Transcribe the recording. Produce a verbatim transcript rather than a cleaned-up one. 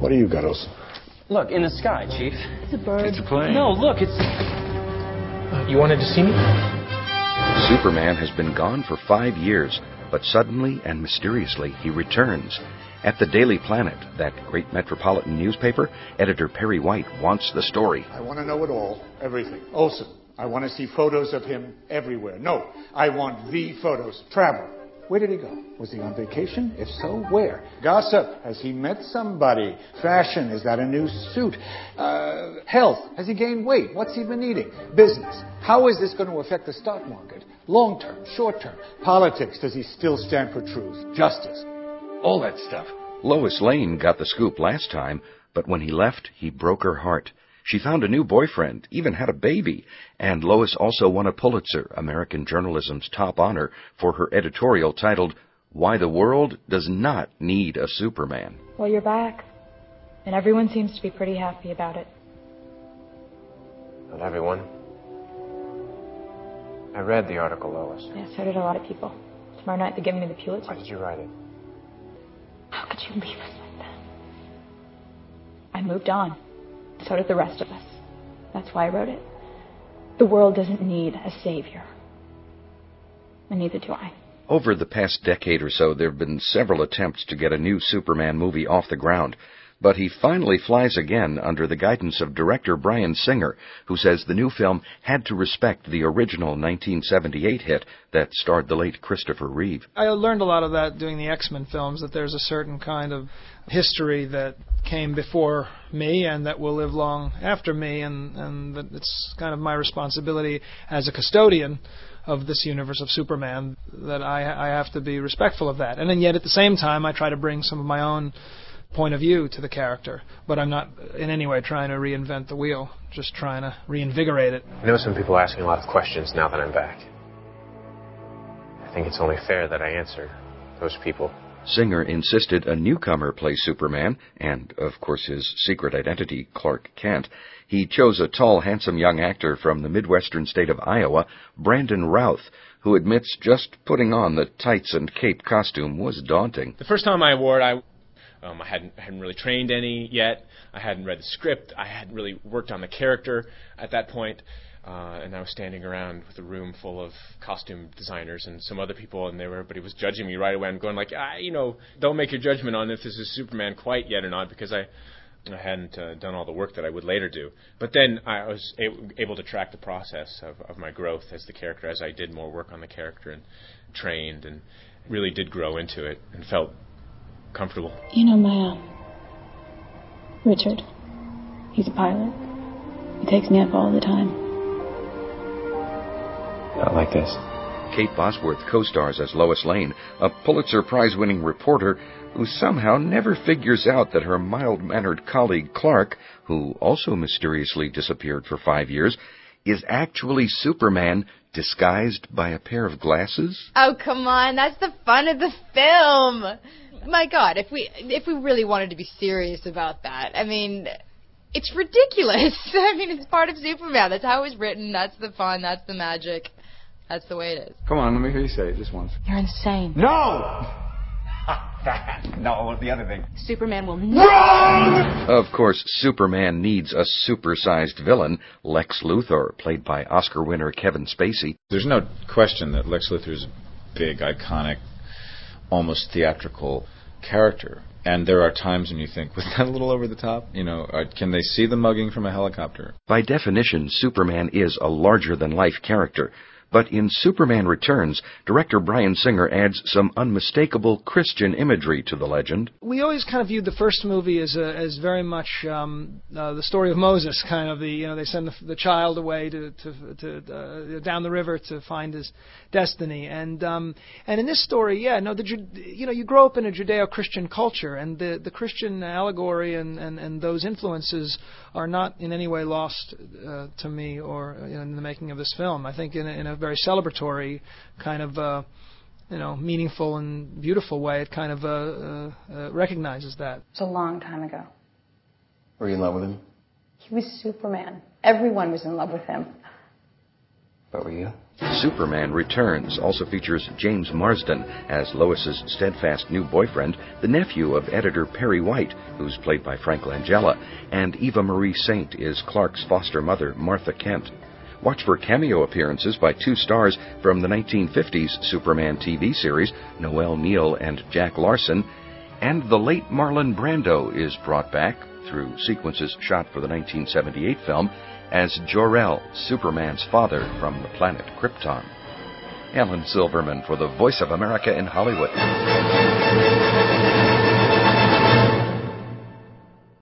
What do you got, Olsen? Look, in the sky, Chief. It's a bird. It's a plane. No, look, it's... Uh, you wanted to see me? Superman has been gone for five years, but suddenly and mysteriously he returns. At the Daily Planet, that great metropolitan newspaper, editor Perry White wants the story. I want to know it all, everything. Olsen, I want to see photos of him everywhere. No, I want the photos. Travel. Where did he go? Was he on vacation? If so, where? Gossip. Has he met somebody? Fashion. Is that a new suit? Uh, health. Has he gained weight? What's he been eating? Business. How is this going to affect the stock market? Long term, short term. Politics. Does he still stand for truth? Justice. All that stuff. Lois Lane got the scoop last time, but when he left, he broke her heart. She found a new boyfriend, even had a baby, and Lois also won a Pulitzer, American journalism's top honor, for her editorial titled, Why the World Does Not Need a Superman. Well, you're back, and everyone seems to be pretty happy about it. Not everyone. I read the article, Lois. Yeah, so did a lot of people. Tomorrow night they're giving me the Pulitzer. Why did you write it? How could you leave us like that? I moved on. So did the rest of us. That's why I wrote it. The world doesn't need a savior. And neither do I. Over the past decade or so, there have been several attempts to get a new Superman movie off the ground. But he finally flies again under the guidance of director Bryan Singer, who says the new film had to respect the original nineteen seventy-eight hit that starred the late Christopher Reeve. I learned a lot of that doing the X-Men films, that there's a certain kind of history that came before me and that will live long after me, and, and that it's kind of my responsibility as a custodian of this universe of Superman that I, I have to be respectful of that. And then yet at the same time I try to bring some of my own point of view to the character, but I'm not in any way trying to reinvent the wheel, just trying to reinvigorate it. I know some people are asking a lot of questions now that I'm back. I think it's only fair that I answer those people. Singer insisted a newcomer play Superman, and, of course, his secret identity, Clark Kent. He chose a tall, handsome young actor from the Midwestern state of Iowa, Brandon Routh, who admits just putting on the tights and cape costume was daunting. The first time I wore it, I Um, I hadn't, hadn't really trained any yet. I hadn't read the script. I hadn't really worked on the character at that point. Uh, and I was standing around with a room full of costume designers and some other people, and they were, everybody was judging me right away. I'm going like, ah, you know, don't make your judgment on if this is Superman quite yet or not, because I, I hadn't uh, done all the work that I would later do. But then I was able, able to track the process of, of my growth as the character, as I did more work on the character and trained and really did grow into it and felt comfortable. You know, my, uh, Richard, he's a pilot. He takes me up all the time. Not like this. Kate Bosworth co-stars as Lois Lane, a Pulitzer Prize-winning reporter who somehow never figures out that her mild-mannered colleague Clark, who also mysteriously disappeared for five years, is actually Superman disguised by a pair of glasses. Oh, come on. That's the fun of the film. My God, if we if we really wanted to be serious about that, I mean, it's ridiculous. I mean, it's part of Superman. That's how it was written. That's the fun. That's the magic. That's the way it is. Come on, let me hear you say it just once. You're insane. No! No, the other thing. Superman will never... Of course, Superman needs a super-sized villain, Lex Luthor, played by Oscar winner Kevin Spacey. There's no question that Lex Luthor's a big, iconic, almost theatrical character. And there are times when you think, was that a little over the top? You know, uh, can they see the mugging from a helicopter? By definition, Superman is a larger-than-life character. But in Superman Returns, director Bryan Singer adds some unmistakable Christian imagery to the legend. We always kind of viewed the first movie as a, as very much um, uh, the story of Moses, kind of the, you know, they send the, the child away to, to, to uh, down the river to find his destiny. And um, and in this story, yeah, no, the you know, you grow up in a Judeo-Christian culture, and the, the Christian allegory and, and, and those influences are not in any way lost uh, to me or you know, in the making of this film. I think in a, in a very celebratory kind of uh, you know meaningful and beautiful way, it kind of uh, uh, uh, recognizes that. It was a long time ago. Were you in love with him? He was Superman. Everyone was in love with him. What were you? Superman Returns also features James Marsden as Lois's steadfast new boyfriend, the nephew of editor Perry White, who's played by Frank Langella, and Eva Marie Saint is Clark's foster mother, Martha Kent. Watch for cameo appearances by two stars from the nineteen fifties Superman T V series, Noel Neill and Jack Larson, and the late Marlon Brando is brought back, through sequences shot for the nineteen seventy-eight film, as Jor-El, Superman's father from the planet Krypton. Alan Silverman for the Voice of America in Hollywood.